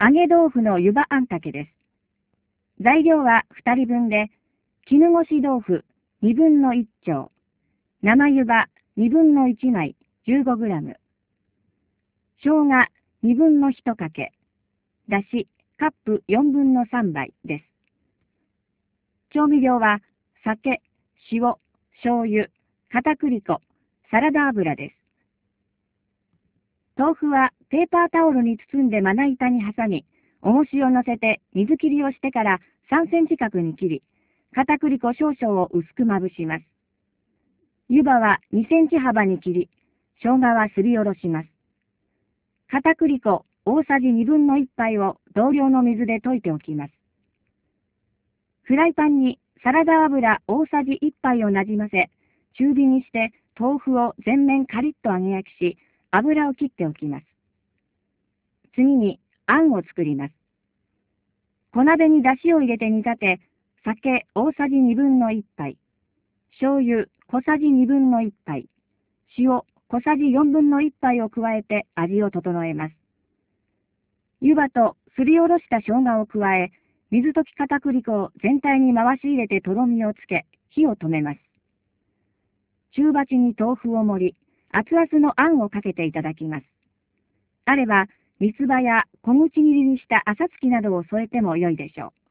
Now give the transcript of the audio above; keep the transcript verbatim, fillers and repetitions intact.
揚げ豆腐の湯葉あんかけです。材料はふたりぶんで、絹ごし豆腐にぶんのいちちょう、生湯葉にぶんのいちまい じゅうごグラム、生姜にぶんのいちかけ、だしカップよんぶんのさんばいです。調味料は酒、塩、醤油、片栗粉、サラダ油です。豆腐はペーパータオルに包んでまな板に挟み、重しを乗せて水切りをしてからさんセンチ角に切り、片栗粉少々を薄くまぶします。湯葉はにセンチ幅に切り、生姜はすりおろします。片栗粉大さじにぶんのいっぱいを同量の水で溶いておきます。フライパンにサラダ油大さじいっぱいをなじませ、中火にして豆腐を全面カリッと揚げ焼きし、油を切っておきます。次にあんを作ります。小鍋に出汁を入れて煮立て、酒大さじにぶんのいっぱい、醤油小さじにぶんのいっぱい、塩小さじよんぶんのいっぱいを加えて味を整えます。湯葉とすりおろした生姜を加え、水溶き片栗粉を全体に回し入れてとろみをつけ、火を止めます。中鉢に豆腐を盛り、熱々のあんをかけていただきます。あれば、三つ葉や小口切りにした朝月などを添えても良いでしょう。